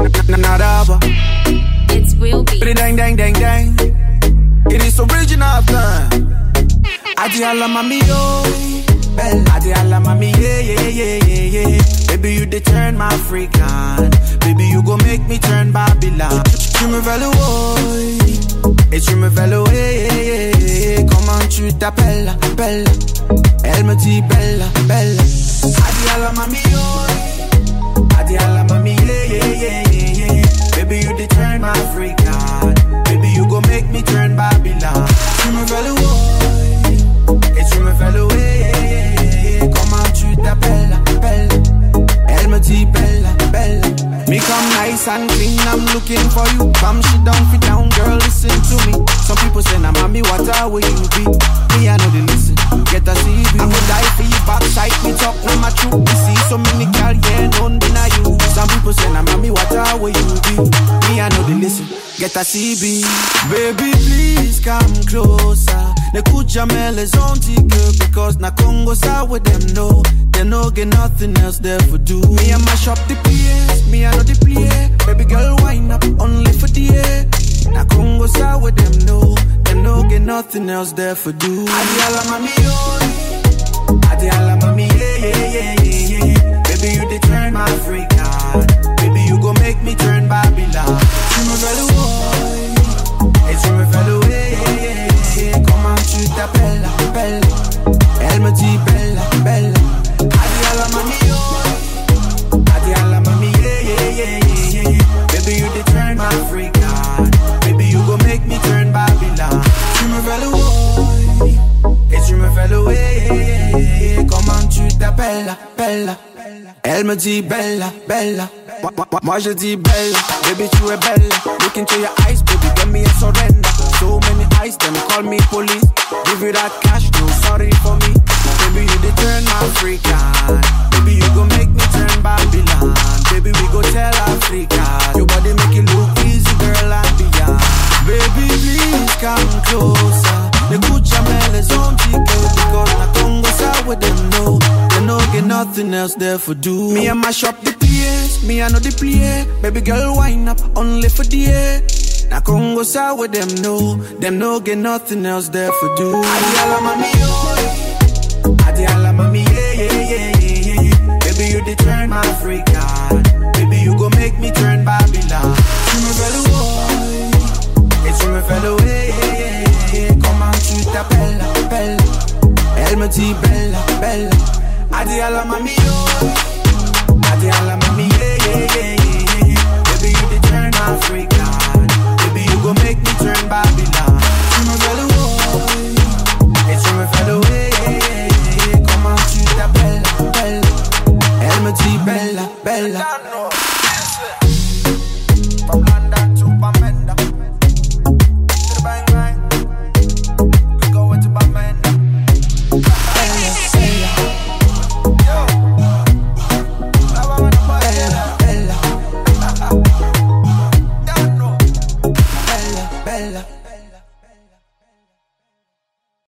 Nadaba. It's real beat. Dang, dang, dang, dang. It is original time. Adi alla mami, oh. Adi alla mami, yeah, yeah, yeah, yeah, yeah. Baby, you dey turn my freak on. Baby, you go make me turn Babylon. Tu me veux le boy. Et tu me veux le way. Comment tu t'appelles, belle? Elle me dit bella, bella. Adi alla mami, oh. Adi alla mami, yeah, yeah, yeah, yeah, yeah. Baby, you dey turn my freak on. Baby, you go make me turn Babylon. Tu me veux le boy. Et tu me fais le way. Comment tu t'appelles, belle? Elle me dit bella, bella. Me come nice and clean, I'm looking for you. Come shit down, fit down, girl, listen to me. Some people say, nah, mommy, what will you be? Me, I know they listen, get a CV. I would die for you, backside, me talk, now my truth. We see so many girl, yeah, don't deny you. Some people say, nah, mommy, what will you be? Me, I know they listen, get a CB. Baby, please come closer. Ne could jamais les antiques, because na Congo side with them, no. They no get nothing else there for do. Me and mash up the place, me I know the play. Baby girl wind up only for the air. Na Congo side with them, no. They no get nothing else there for do. Adi alla mami, oh. Adi alla mami, yeah, yeah, yeah, yeah, yeah. Baby you dey turn my freak on. Baby you go make me turn Babylon. Tu me fais le boy, et tu me fais le way. Comment tu t'appelles, belle? Elle me dit bella, bella. Adi alla mami, oh. Adi alla mami, yeah, yeah, yeah, yeah, yeah. Baby, you dey turn my freak on. Baby, you go make me turn Babylon. Tu me fais le boy, et tu me fais le way. Comment tu t'appelles, bella? Elle me dit bella, bella. Moi je dis bella, baby tu es belle. Look into your eyes, baby, give me a surrender. So many eyes, them call me police. Give you that cash, no sorry for me. Baby, you dey turn my freak on. Baby, you go make me turn Babylon. Baby, we go tell Africa. Your body make it look easy, girl, and beyond. Baby, please come closer. Ne could jamais les antiques, because na Congo side with them, no. They no get nothing else there for do. Me and mash up the place, me I know the play. Baby girl, wind up only for the air. Na Congo side with them, no. Them no get nothing else there for do. Adi alla mami, oh. Adi alla mami, yeah, yeah, yeah, yeah, yeah. Baby, you dey turn my freak on. Baby, you go make me turn Babylon. Tu me fais le boy, et tu me fais le way. Comment tu t'appelles, belle? Elle me dit bella, bella. Adi alla mami, oh.